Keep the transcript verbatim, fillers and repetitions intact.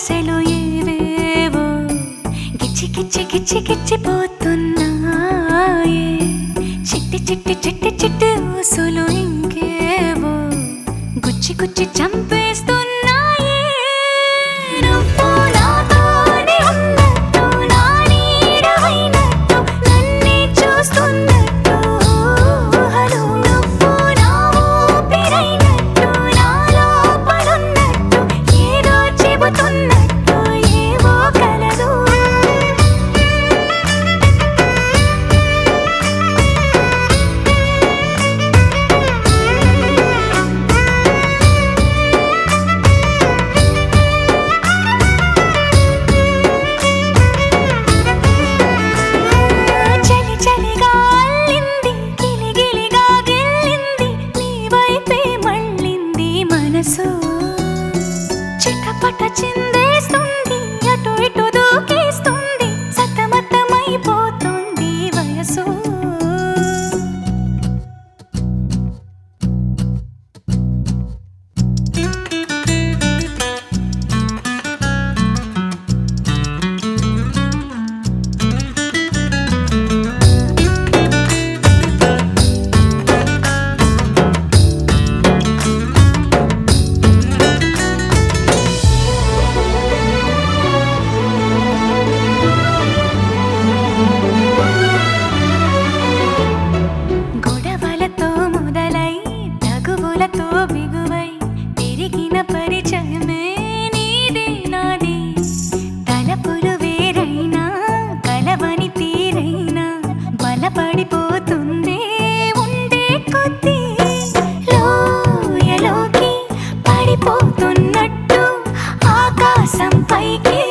ఆశలు ఏవేవో గిచ్చి గిచ్చి గిచ్చి గిచ్చిపోతున్నాయే. చిట్టి చిట్టి చిట్టి చిట్టి ఊసులు ఇంకేవో గుచ్చి గుచ్చి చంపేస్తున్నాయే. నువ్వు నాతోనే ఉన్నట్టు, నా నీడవైనట్టు, నన్నే చూస్తున్నట్టు ఊహలు. నువ్వు నా ఊపిరైనట్టు, నా లోపలున్నట్టు, ఏదో చెబుతున్నట్టు ఏవో కలదు. చలి చలిగా అల్లింది, గిలి గిలిగా గిల్లింది, నీ వైపే మళ్ళింది మనసు. చిటపట చిందేస్తుంది, అటు ఇటు దూకేస్తుంది, సతమతమైపోతుంది వయసు. గొడవలతో మొదలై తగువులతో బిగువై పెరిగిన పరిచయమే నీది నాది. తలపులు వేరైనా కలవని తీరైనా బలపడిపోతుందే ఉండే కొద్దీ. లోయలోకి పడిపోతున్నట్టు ఆకాశం పైకి